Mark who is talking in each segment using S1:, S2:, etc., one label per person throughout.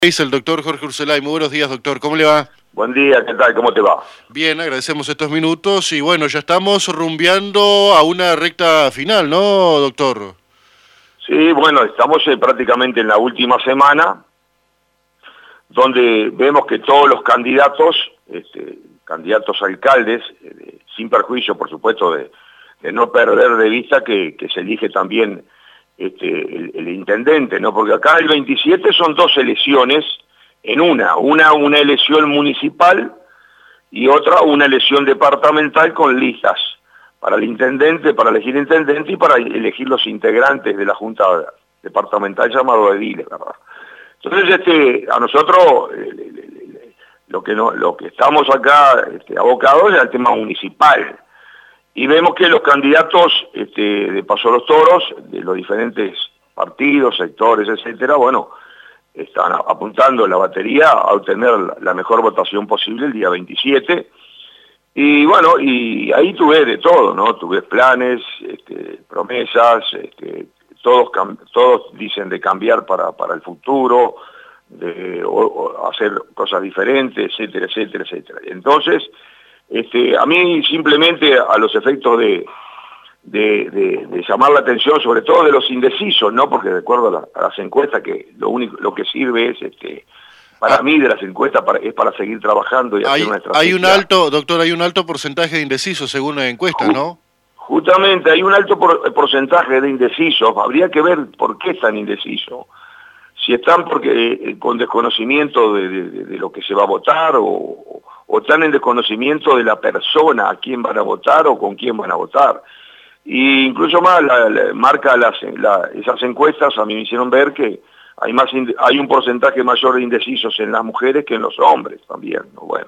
S1: Es el doctor Jorge Urselay. Muy buenos días, doctor. ¿Cómo le va?
S2: Buen día, ¿qué tal? ¿Cómo te va?
S1: Bien, agradecemos estos minutos y bueno, ya estamos rumbeando a una recta final, ¿no, doctor?
S2: Sí, bueno, estamos prácticamente en la última semana, donde vemos que todos los candidatos, candidatos a alcaldes, sin perjuicio, por supuesto, de no perder de vista que se elige también el intendente, ¿no? Porque acá el 27 son dos elecciones en una elección municipal y otra una elección departamental con listas para el intendente, para elegir intendente y para elegir los integrantes de la Junta Departamental llamado ediles, ¿verdad? Entonces, a nosotros lo que estamos acá abocados es al tema municipal. Y vemos que los candidatos de Paso a los Toros, de los diferentes partidos, sectores, etcétera, bueno, están apuntando la batería a obtener la mejor votación posible el día 27. Y bueno, y ahí tuve de todo, ¿no? Tuve planes, promesas, todos dicen de cambiar para el futuro, o hacer cosas diferentes, etcétera, etcétera, etcétera. Entonces, a mí simplemente a los efectos de llamar la atención, sobre todo de los indecisos, ¿no? Porque de acuerdo a las encuestas, que lo que sirve es, para mí de las encuestas es para seguir trabajando y hacer una estrategia.
S1: Hay un alto, doctor, hay un alto porcentaje de indecisos según la encuesta, ¿no?
S2: Justamente, hay un alto porcentaje de indecisos. Habría que ver por qué están indecisos. Si están porque con desconocimiento de lo que se va a votar o están en desconocimiento de la persona a quién van a votar o con quién van a votar. Y incluso más, esas encuestas a mí me hicieron ver que hay un porcentaje mayor de indecisos en las mujeres que en los hombres también, ¿no? Bueno,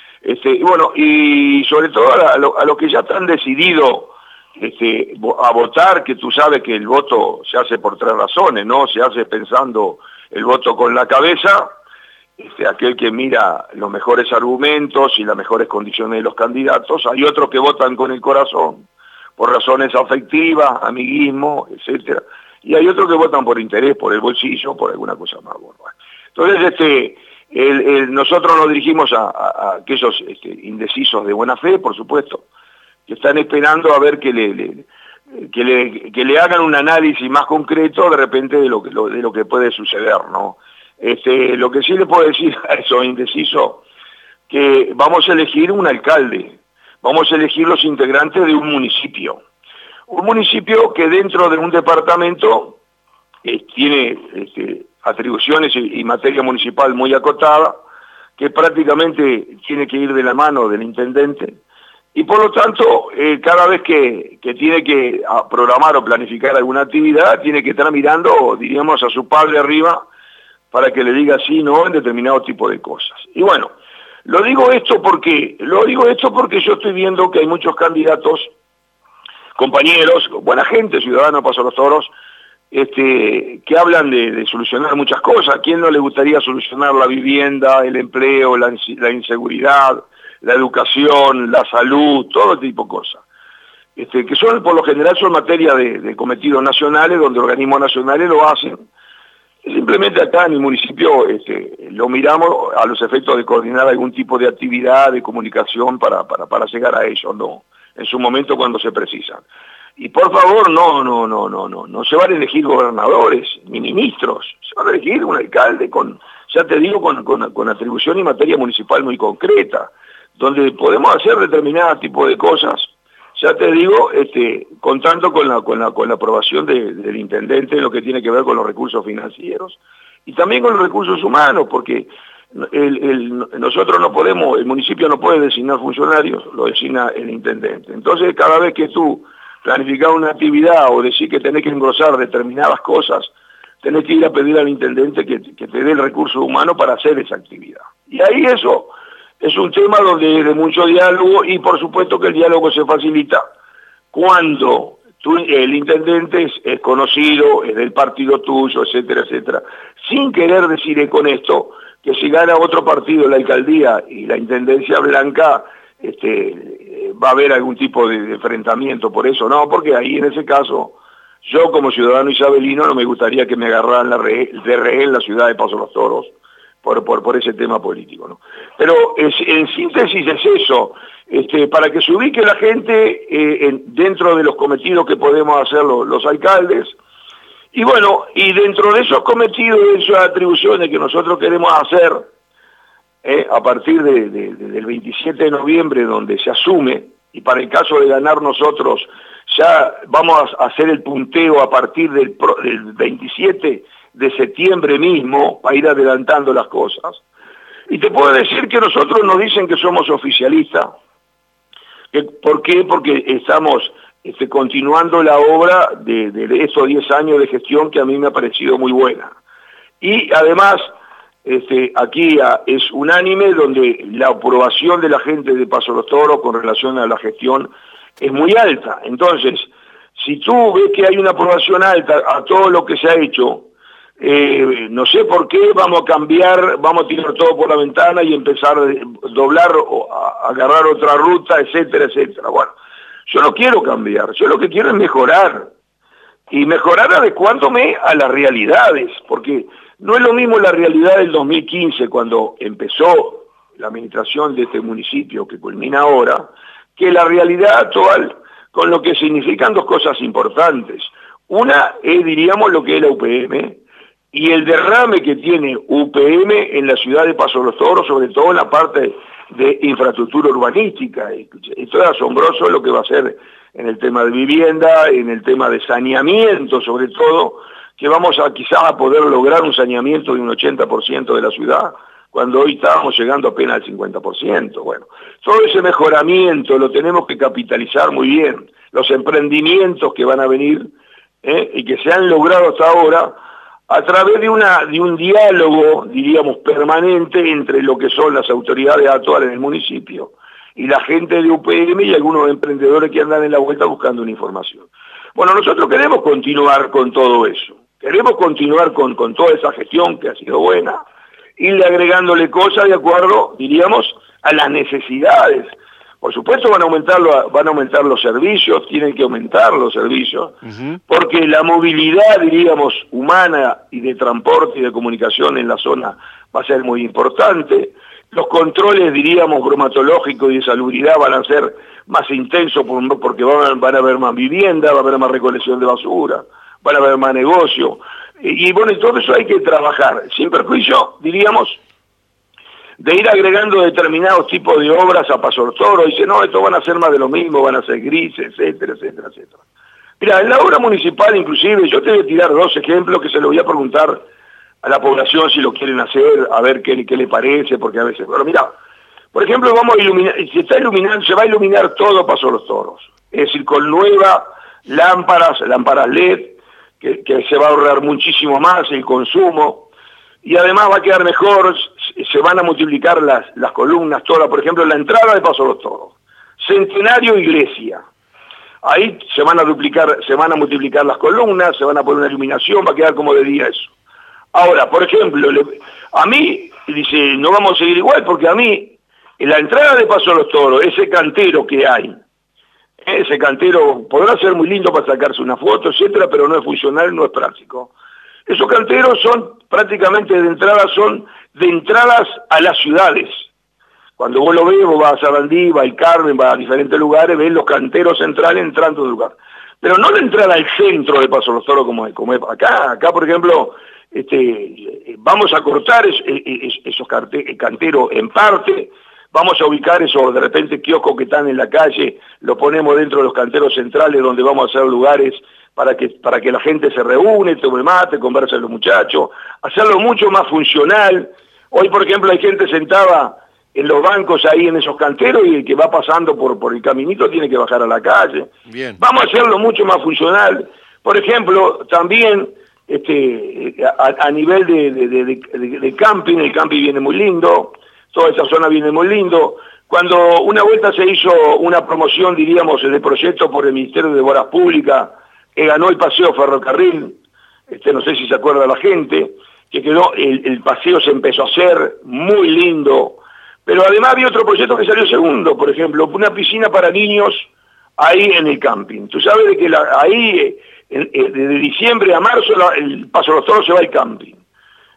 S2: y sobre todo a lo que ya están decididos a votar, que tú sabes que el voto se hace por tres razones, ¿no? Se hace pensando el voto con la cabeza, aquel que mira los mejores argumentos y las mejores condiciones de los candidatos. Hay otros que votan con el corazón, por razones afectivas, amiguismo, etcétera. Y hay otros que votan por interés, por el bolsillo, por alguna cosa más. Bueno, entonces, nosotros nos dirigimos a aquellos indecisos de buena fe, por supuesto, que están esperando a ver que le hagan un análisis más concreto de repente de lo que puede suceder, ¿no? Lo que sí le puedo decir a esos indecisos, que vamos a elegir un alcalde, vamos a elegir los integrantes de un municipio que dentro de un departamento tiene atribuciones y materia municipal muy acotada, que prácticamente tiene que ir de la mano del intendente, y por lo tanto, cada vez que tiene que programar o planificar alguna actividad, tiene que estar mirando, diríamos, a su padre arriba, para que le diga sí, no, en determinado tipo de cosas. Y bueno, lo digo esto porque yo estoy viendo que hay muchos candidatos, compañeros, buena gente, ciudadanos, Paso a los Toros, que hablan de solucionar muchas cosas. ¿A quién no le gustaría solucionar la vivienda, el empleo, la inseguridad, la educación, la salud, todo tipo de cosas? Que son, por lo general, son materia de cometidos nacionales, donde organismos nacionales lo hacen. Simplemente acá en el municipio lo miramos a los efectos de coordinar algún tipo de actividad, de comunicación para llegar a ello, ¿no? En su momento cuando se precisan. Y por favor, no se van a elegir gobernadores ni ministros, se van a elegir un alcalde con atribución y materia municipal muy concreta, donde podemos hacer determinado tipo de cosas. Ya te digo, contando con la aprobación del intendente en lo que tiene que ver con los recursos financieros y también con los recursos humanos, porque nosotros no podemos, el municipio no puede designar funcionarios, lo designa el intendente. Entonces, cada vez que tú planificas una actividad o decís que tenés que engrosar determinadas cosas, tenés que ir a pedir al intendente que te dé el recurso humano para hacer esa actividad. Y ahí eso es un tema donde hay de mucho diálogo, y por supuesto que el diálogo se facilita cuando el intendente es conocido, es del partido tuyo, etcétera, etcétera, sin querer decir con esto que si gana otro partido la alcaldía y la intendencia blanca, va a haber algún tipo de enfrentamiento por eso, no, porque ahí en ese caso, yo como ciudadano isabelino no me gustaría que me agarraran de rehén la ciudad de Paso a los Toros, por ese tema político, ¿no? Pero en síntesis es eso, para que se ubique la gente dentro de los cometidos que podemos hacer los alcaldes, y bueno, y dentro de esos cometidos, de esas atribuciones que nosotros queremos hacer, a partir del 27 de noviembre, donde se asume, y para el caso de ganar nosotros, ya vamos a hacer el punteo a partir del 27 de septiembre mismo, para ir adelantando las cosas. Y te puedo decir que nosotros nos dicen que somos oficialistas. ¿Por qué? Porque estamos continuando la obra de esos 10 años de gestión que a mí me ha parecido muy buena. Y además, aquí es unánime, donde la aprobación de la gente de Paso Los Toros con relación a la gestión es muy alta. Entonces, si tú ves que hay una aprobación alta a todo lo que se ha hecho, no sé por qué vamos a cambiar, vamos a tirar todo por la ventana y empezar a doblar o a agarrar otra ruta, etcétera, etcétera. Bueno, yo no quiero cambiar, yo lo que quiero es mejorar, y mejorar adecuándome a las realidades, porque no es lo mismo la realidad del 2015, cuando empezó la administración de este municipio que culmina ahora, que la realidad actual, con lo que significan dos cosas importantes. Una es, diríamos, lo que es la UPM, y el derrame que tiene UPM en la ciudad de Paso Los Toros, sobre todo en la parte de infraestructura urbanística. Esto es asombroso lo que va a hacer en el tema de vivienda, en el tema de saneamiento, sobre todo, que vamos a quizás a poder lograr un saneamiento de un 80% de la ciudad, cuando hoy estábamos llegando apenas al 50%. Bueno, todo ese mejoramiento lo tenemos que capitalizar muy bien. Los emprendimientos que van a venir y que se han logrado hasta ahora, a través de un diálogo, diríamos, permanente entre lo que son las autoridades actuales del municipio y la gente de UPM y algunos emprendedores que andan en la vuelta buscando una información. Bueno, nosotros queremos continuar con todo eso, queremos continuar con toda esa gestión que ha sido buena, irle agregándole cosas de acuerdo, diríamos, a las necesidades. Por supuesto van a aumentar los servicios, tienen que aumentar los servicios, porque la movilidad, diríamos, humana y de transporte y de comunicación en la zona va a ser muy importante. Los controles, diríamos, bromatológicos y de salubridad van a ser más intensos porque van a haber más vivienda, va a haber más recolección de basura, van a haber más negocio. Y bueno, y todo eso hay que trabajar, sin perjuicio, diríamos, de ir agregando determinados tipos de obras a Paso Los Toros. Dice, no, esto van a ser más de lo mismo, van a ser grises, etcétera, etcétera, etcétera. Mira, en la obra municipal, inclusive, yo te voy a tirar 2 ejemplos que se lo voy a preguntar a la población si lo quieren hacer, a ver qué le parece, porque a veces... Bueno, mira, por ejemplo, vamos a iluminar, se va a iluminar todo Paso Los Toros. Es decir, con nuevas lámparas LED, que se va a ahorrar muchísimo más el consumo, y además va a quedar mejor, se van a multiplicar las columnas todas, por ejemplo, la entrada de Paso Los Toros, Centenario Iglesia, ahí se van a multiplicar las columnas, se van a poner una iluminación, va a quedar como de día eso. Ahora, por ejemplo, a mí, dice, no vamos a seguir igual, porque a mí, en la entrada de Paso Los Toros, ese cantero que hay, ese cantero podrá ser muy lindo para sacarse una foto, etcétera, pero no es funcional, no es práctico. Esos canteros son prácticamente de entradas a las ciudades. Cuando vos lo ves, vos vas a Sarandí, vas al Carmen, vas a diferentes lugares, ves los canteros centrales entrando del lugar. Pero no de entrada al centro de Paso Los Toros como es acá. Acá, por ejemplo, vamos a cortar esos canteros en parte, vamos a ubicar esos, de repente, kioscos que están en la calle, lo ponemos dentro de los canteros centrales donde vamos a hacer lugares para que la gente se reúne, tome mate, converse con los muchachos, hacerlo mucho más funcional. Hoy, por ejemplo, hay gente sentada en los bancos ahí en esos canteros y el que va pasando por el caminito tiene que bajar a la calle.
S1: Bien.
S2: Vamos a hacerlo mucho más funcional. Por ejemplo, también a nivel de camping, el camping viene muy lindo, toda esa zona viene muy lindo. Cuando una vuelta se hizo una promoción, diríamos, de proyecto por el Ministerio de Obras Públicas, que ganó el paseo ferrocarril, no sé si se acuerda la gente, que quedó, el paseo se empezó a hacer muy lindo, pero además había otro proyecto que salió segundo, por ejemplo, una piscina para niños ahí en el camping. Tú sabes de que ahí, de diciembre a marzo, el Paso Los Toros se va al camping.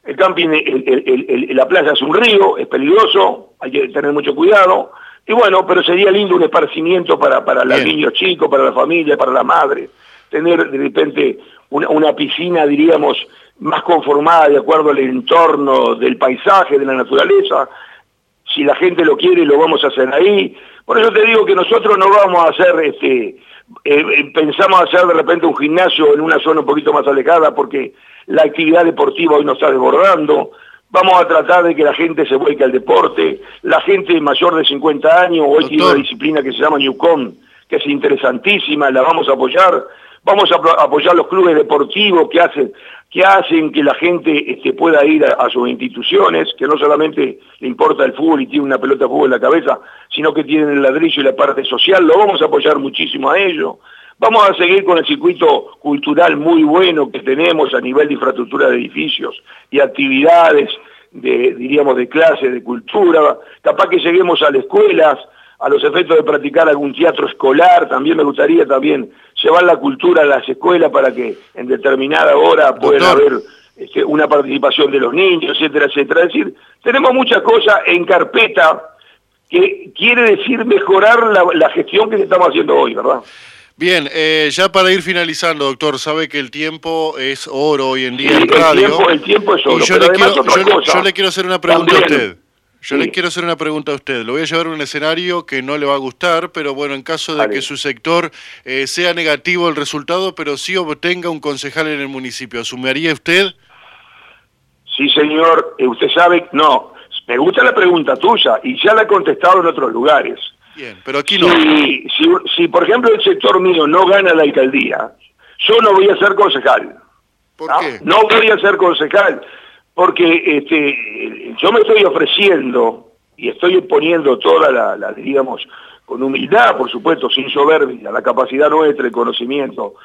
S2: El camping, la playa es un río, es peligroso, hay que tener mucho cuidado. Y bueno, pero sería lindo un esparcimiento para los niños chicos, para la familia, para la madre. Tener de repente una piscina, diríamos, más conformada de acuerdo al entorno del paisaje, de la naturaleza. Si la gente lo quiere, lo vamos a hacer ahí. Por eso te digo que nosotros no vamos a hacer, pensamos hacer de repente un gimnasio en una zona un poquito más alejada, porque la actividad deportiva hoy nos está desbordando. Vamos a tratar de que la gente se vuelque al deporte. La gente mayor de 50 años, hoy tiene una disciplina que se llama Newcom, que es interesantísima, la vamos a apoyar. Vamos a apoyar los clubes deportivos que hacen que la gente pueda ir a sus instituciones, que no solamente le importa el fútbol y tiene una pelota de fútbol en la cabeza, sino que tienen el ladrillo y la parte social. Lo vamos a apoyar muchísimo a ello. Vamos a seguir con el circuito cultural muy bueno que tenemos a nivel de infraestructura de edificios y actividades diríamos, de clase, de cultura. Capaz que lleguemos a las escuelas, a los efectos de practicar algún teatro escolar. También me gustaría llevar la cultura a las escuelas para que en determinada hora pueda haber una participación de los niños, etcétera, etcétera. Es decir, tenemos muchas cosas en carpeta que quiere decir mejorar la gestión que estamos haciendo hoy, ¿verdad?
S1: Bien, ya para ir finalizando, doctor, sabe que el tiempo es oro hoy en día en radio.
S2: El tiempo es oro,
S1: y yo le quiero hacer una pregunta a usted. Le quiero hacer una pregunta a usted. Lo voy a llevar a un escenario que no le va a gustar, pero bueno, en caso de que su sector sea negativo el resultado, pero sí obtenga un concejal en el municipio, ¿asumiría usted?
S2: Sí, señor. Usted sabe, no, me gusta la pregunta tuya y ya la he contestado en otros lugares.
S1: Bien, pero aquí no.
S2: Si por ejemplo el sector mío no gana la alcaldía, yo no voy a ser concejal.
S1: ¿Por qué?
S2: No voy a ser concejal, porque yo me estoy ofreciendo y estoy poniendo toda digamos, con humildad, por supuesto, sin soberbia, la capacidad nuestra, el conocimiento,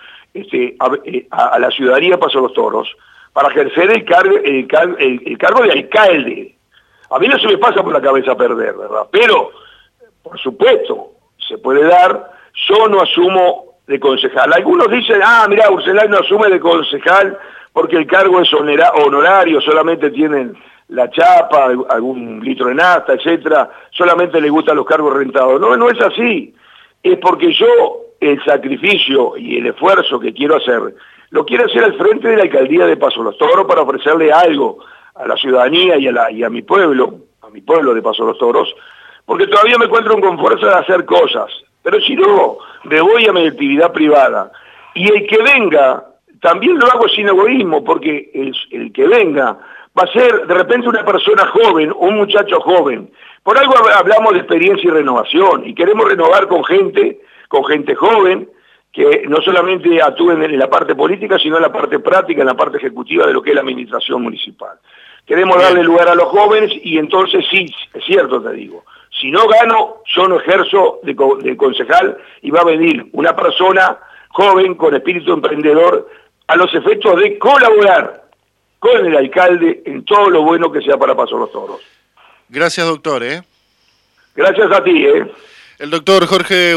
S2: a la ciudadanía de Paso los Toros, para ejercer el cargo de alcalde. A mí no se me pasa por la cabeza perder, ¿verdad? Pero por supuesto, se puede dar, yo no asumo de concejal. Algunos dicen, mira, Urselay no asume de concejal porque el cargo es honorario, solamente tienen la chapa, algún litro de nafta, etcétera, solamente le gustan los cargos rentados. No, no es así. Es porque yo el sacrificio y el esfuerzo que quiero hacer, lo quiero hacer al frente de la alcaldía de Paso los Toros para ofrecerle algo a la ciudadanía y a mi pueblo de Paso los Toros, porque todavía me encuentro con fuerza de hacer cosas, pero si no, me voy a mi actividad privada. Y el que venga, también lo hago sin egoísmo, porque el que venga va a ser de repente una persona joven, un muchacho joven. Por algo hablamos de experiencia y renovación, y queremos renovar con gente joven, que no solamente actúen en la parte política, sino en la parte práctica, en la parte ejecutiva de lo que es la administración municipal. Queremos darle lugar a los jóvenes, y entonces sí, es cierto, te digo, si no gano, yo no ejerzo de concejal, y va a venir una persona joven con espíritu emprendedor a los efectos de colaborar con el alcalde en todo lo bueno que sea para Paso los Toros.
S1: Gracias, doctor.
S2: Gracias a ti.
S1: El doctor Jorge